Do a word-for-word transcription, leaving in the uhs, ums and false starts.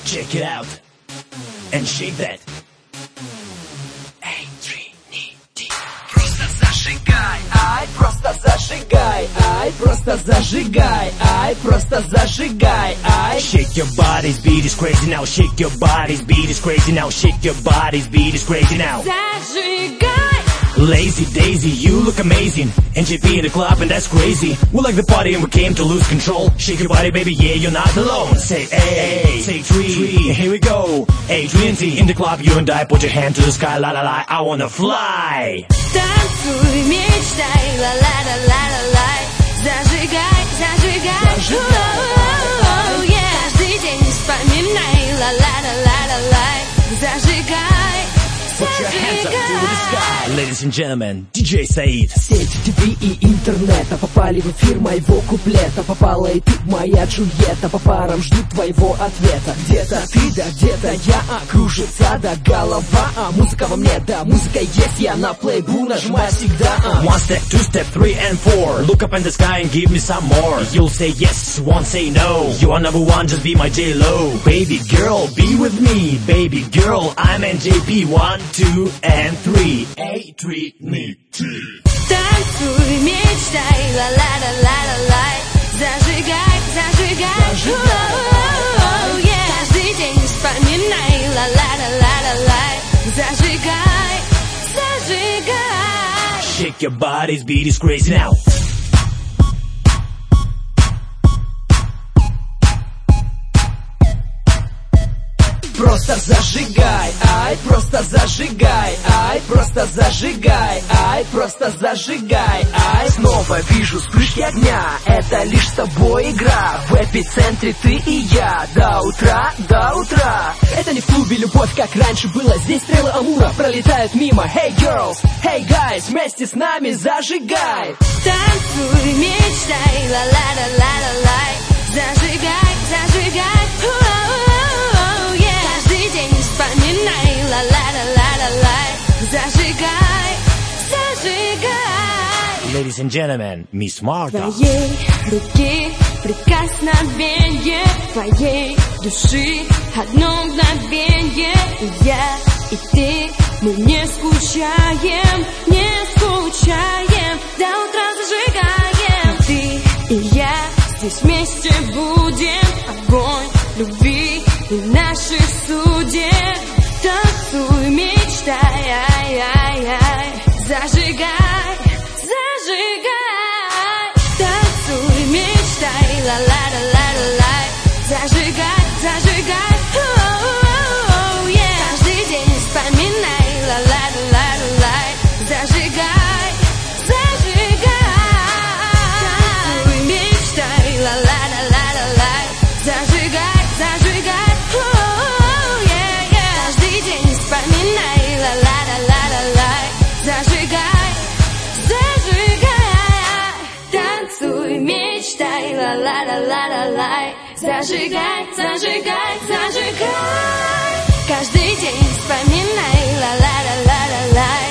Check it out and shake that. Эй, Trinity. Просто зажигай, ай, просто зажигай, ай, просто зажигай, ай, просто зажигай, ай. Shake your body's beat is crazy now. Shake your body's beat is crazy now. Shake your body's beat is crazy now. Зажигай. Lazy Daisy, you look amazing. N J P in the club and that's crazy. We like the party and we came to lose control. Shake your body, baby, yeah, you're not alone. Say hey, say tree, here we go. Hey, Trinity, in the club, you and I, put your hand to the sky, la la la, I wanna fly. Танцуй, мечтай, ла-ла-ла-ла-ла-лай. Зажигай, зажигай, оу, yeah. Каждый день вспоминай, ла-ла-ла-ла-ла-лай. Зажигай, Put your hands up to the sky. Ladies and gentlemen, ди джей Said. Сеть, ТВ и интернета попали в эфир моего куплета. Попала и ты, моя Джульетта, по парам ждут твоего ответа. Где-то ты, да где-то я, а кружится да голова, а музыка во мне, да музыка есть, я на плейбу нажимаю всегда, а. One step, two step, three and four. Look up in the sky and give me some more. You'll say yes, won't say no. You are number one, just be my J-Lo. Baby girl, be with me. Baby girl, I'm N J P. One, two, and three. Hey, Trinity. танцуй, мечтай, ла-ла-ла-ла-ла-лай. Зажигай, зажигай, оу, yeah. Каждый день вспоминай, ла-ла-ла-ла-ла-лай. Зажигай, зажигай. Shake your body's beat is crazy now. Просто зажигай, ай, просто зажигай, ай, просто зажигай, ай, просто зажигай, ай. Снова вижу вспышки огня, это лишь с тобой игра. В эпицентре ты и я, до утра, до утра. Это не в клубе любовь, как раньше было. Здесь стрелы Амура пролетают мимо. Hey girls, hey guys, вместе с нами зажигай. Танцуй, мечтай, ла-ла-ла-ла-ла-лай. Зажигай, зажигай, оу, yeah. Каждый день вспоминай, ла-ла-ла-ла-ла-лай. Зажигай, зажигай. Ladies and gentlemen, Miss Marta. Твоей руки прикосновение, твоей души одно мгновение. И я, и ты, мы не скучаем, не скучаем, до утра зажигаем. Ты и я здесь вместе будем, огонь любви и наших судеб. Танцуй, мечтай, ай-ай-ай, зажигай, зажигай. Танцуй, мечтай, ла-ла-ла-ла-лай. Зажигай, зажигай, оу, yeah. Каждый день вспоминай, ла-ла-ла-ла-лай. Зажигай, зажигай. Танцуй, мечтай, ла-ла-ла-ла-лай. Зажигай, зажигай, оу, yeah, yeah. Каждый день вспоминай, ла-ла-ла-ла-лай. Зажигай, зажигай. Танцуй, мечтай, ла-ла-ла-ла-лай. Зажигай, зажигай, зажигай. Каждый день вспоминай, ла-ла-ла-ла-лай.